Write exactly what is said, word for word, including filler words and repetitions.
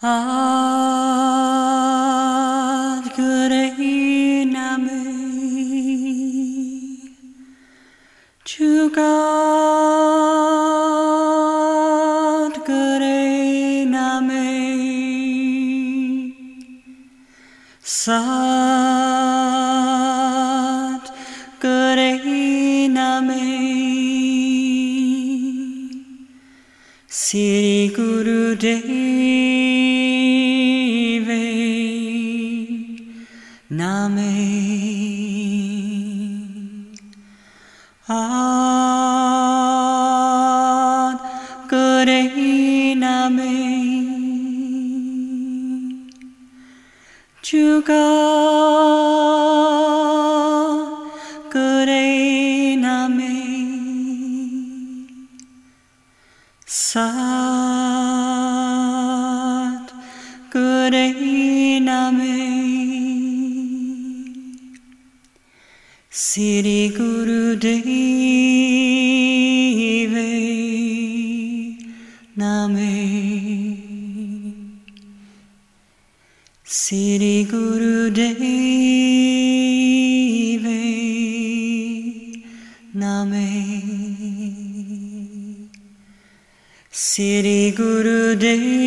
Ad Grename Jugat Grename Sat Grename Sri Gurudeve Name Ad Grename Jugat Grename Sat Grename Sri Gurudeve Name Sri Gurudeve Name Sri Gurudeve